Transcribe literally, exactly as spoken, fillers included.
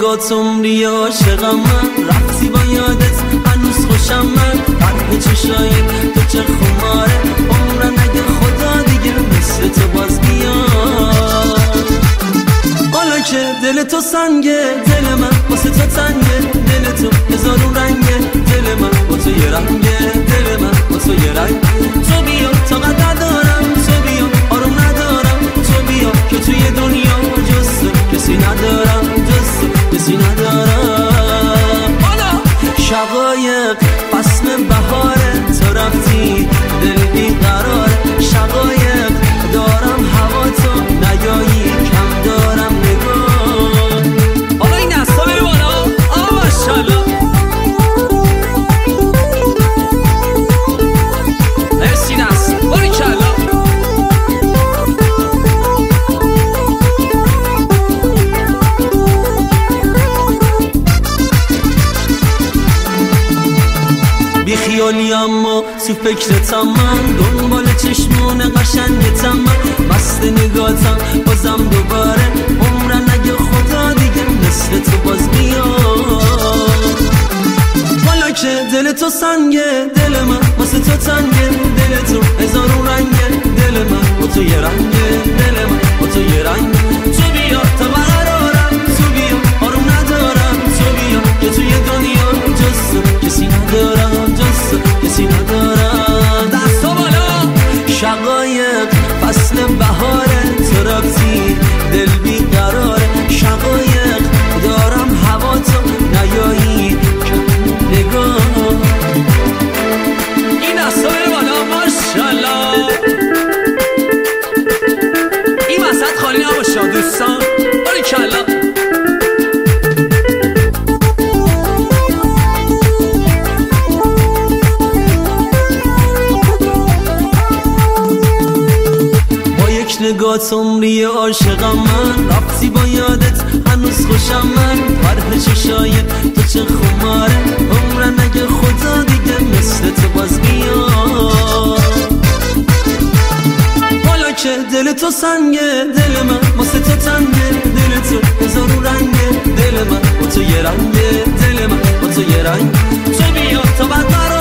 نگات عمری عاشقم من، رفتی با یادت هنوز خوشم من، قلب چشایت تو چه خماره، عمرن اگه خدا دیگه مثل تو باز بیاد. حالا که دل تو سنگه، دل من واسه تو تنگه، دل تو هزارون رنگه، دل من با تو یه رنگه، دل من با تو یه رنگ. تو بیا تا قدر دارم، تو بیا آروم ندارم، تو بیا که توی دنیا جز تو کسی ندارم، جز تو کسی ندارم. حالا شقایق فصل بهاره، تو رفتی دل بیقراره، شقایق دارم هوا تو نیایی، کم دارم نگاه. حالا این دستا بره بالا، آه ماشالله. مرسی دست، باری کلا. بی خیالی اما تو فکرتم من، دنبال چشمون قشنگتم من، مست نگاتم بازم دوباره، عمرن اگه خدا دیگه مثل تو باز بیاد. حالا که دل تو سنگه، دل من واسه تو تنگه، دل تو هزارون رنگه، دل من با تو یه رنگه، دل من با تو یه رنگ. تو بیا تا برقرارم، تو بیا آروم ندارم، تو بیا که توی دنیا جز تو کسی ندارم، جز تو کسی ندارم. دستا بالا. شقایق فصل بهاره، تو رفتی دل بیقراره، شقایق دارم هوا تو نیایی، کم نگاه. این دستا بره بالا ماشالله. این وسط خالی نباشه دوستان، باری کلا. نگات عمری عاشقم من، رفتی با یادت هنوز خوشم من، فرح چشایت تو چه خماره، عمرن اگه خدا دیگه مثل تو باز بیاد. حالا که دل تو سنگه، دل من واسه تو تنگه، دل تو هزارون رنگه، دل من با تو یه رنگه، دل من با تو یه رنگ. تو بیا تا بعد